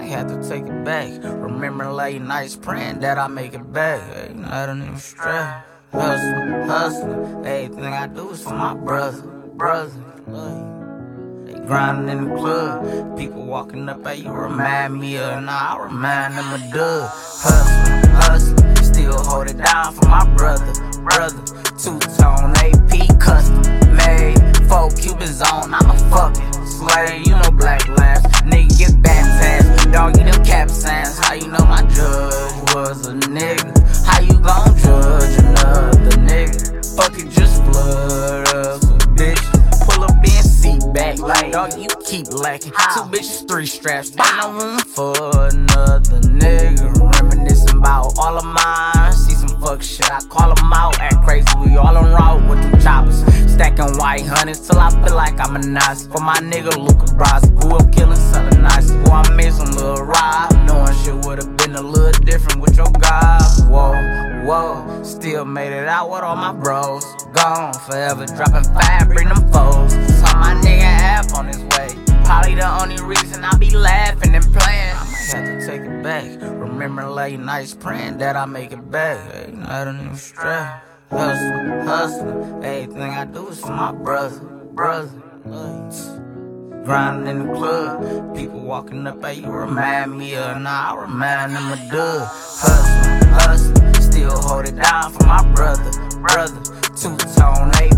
might have to take it back. Remember late nights praying that I make it back. I don't even stress. Hustling. Everything I do is for my brother. They grinding in the club. People walking up, hey, you remind me of, nah, I remind them of Doug. Hustling. Still hold it down for my brother. Two-tone AP custom made. 4 Cubans on, I'm a fucking slave. You know black lives, nigga get baptized. Don't get them cap signs. How you know my judge was a nigga? How you gon' judge another nigga? Fuck it, just flood us with bitches. Pull up in seat back, like dog, you keep lacking. 2 bitches, 3 straps. Ain't no room for another nigga. Reminiscing about all of mine. See some fuck shit, I call them out. Act crazy, we all on route with them choppers. Stacking white hundreds till I feel like I'm a Nazi. For my nigga Luca Brasi, who up killing, selling nice. Who I made some little ride. Knowing shit would've been a little different with your guy. Whoa, still made it out with all my bros. Gone forever, dropping 5, bring them foes. Saw my nigga half on his way. Probably the only reason I be laughing and playing. I might have to take it back. Remember late nights praying that I make it back. I don't even stress. Hustling. Everything I do is for my brother. Grinding in the club. People walking up, hey, you remind me of, nah, I remind them of Doug. Hustling. Still hold it down for my brother. Two-tone AP